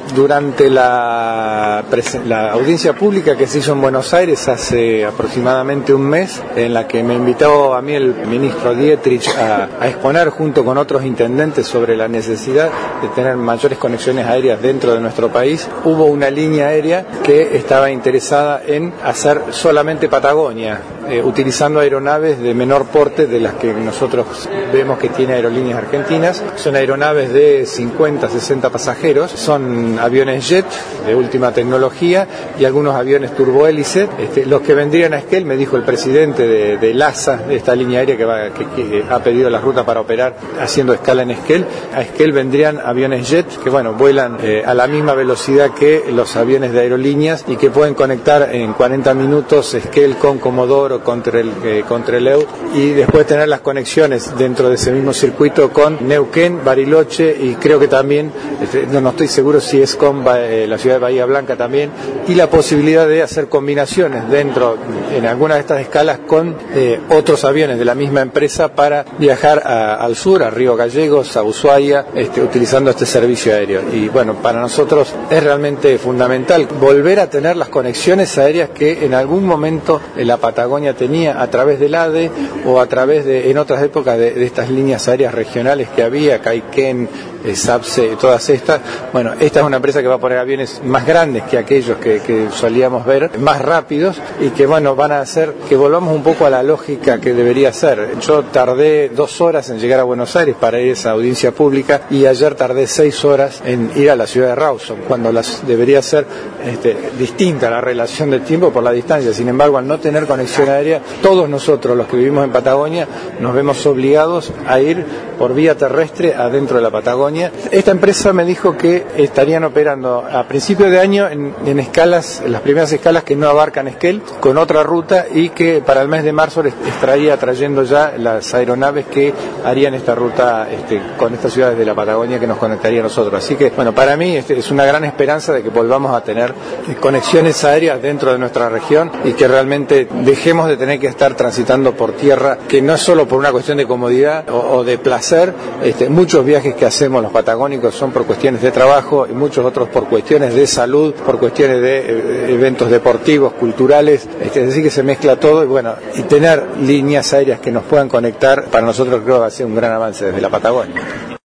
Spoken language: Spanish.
durante la audiencia pública que se hizo en Buenos Aires hace aproximadamente un mes, en la que me invitó a mí el ministro Dietrich a exponer junto con otros intendentes sobre la necesidad de tener mayores conexiones aéreas dentro de nuestro país, hubo una línea aérea que estaba interesada en hacer solamente Patagonia, utilizando aeronaves de menor porte de las que nosotros vemos que tiene Aerolíneas Argentinas. Son aeronaves de 50, 60 pasajeros, son aviones jet de última tecnología y algunos aviones turbohélice. Los que vendrían a Esquel, me dijo el presidente de LASA, de esta línea aérea que ha pedido la ruta para operar haciendo escala en Esquel, a Esquel vendrían aviones jet que vuelan a la misma velocidad que los aviones de aerolíneas y que pueden conectar en 40 minutos Esquel con Comodoro, con Trelew, y después tener las conexiones dentro de ese mismo circuito con Neuquén, Bariloche y creo que también, no estoy seguro si es con la ciudad de Bahía Blanca también, y la posibilidad de hacer combinaciones dentro, en algunas de estas escalas, con otros aviones de la misma empresa para viajar al sur, a Río Gallegos, a Ushuaia, utilizando este servicio aéreo. Y bueno, para nosotros es realmente fundamental volver a tener las conexiones aéreas que en algún momento la Patagonia tenía a través del ADE o a través de, en otras épocas, de estas líneas aéreas regionales que había, Caiquén, SAPSE, todas estas. Bueno, esta es una empresa que va a poner aviones más grandes que aquellos que solíamos ver, más rápidos y que van a hacer que volvamos un poco a la lógica que debería ser. Yo tardé 2 horas en llegar a Buenos Aires para ir a esa audiencia pública y ayer tardé 6 horas en ir a la ciudad de Rawson, cuando debería ser distinta la relación de tiempo por la distancia. Sin embargo, al no tener conexión aérea, todos nosotros, los que vivimos en Patagonia, nos vemos obligados a ir por vía terrestre adentro de la Patagonia. Esta empresa me dijo que estarían operando a principio de año en escalas, las primeras escalas que no abarcan Esquel, con otra ruta, y que para el mes de marzo estaría trayendo ya las aeronaves que harían esta ruta con estas ciudades de la Patagonia que nos conectaría a nosotros. Así que, bueno, para mí es una gran esperanza de que volvamos a tener conexiones aéreas dentro de nuestra región y que realmente dejemos de tener que estar transitando por tierra, que no es solo por una cuestión de comodidad o de placer. Muchos viajes que hacemos los patagónicos son por cuestiones de trabajo y muchos otros por cuestiones de salud, por cuestiones de eventos deportivos, culturales, es decir, que se mezcla todo y tener líneas aéreas que nos puedan conectar, para nosotros creo que va a ser un gran avance desde la Patagonia.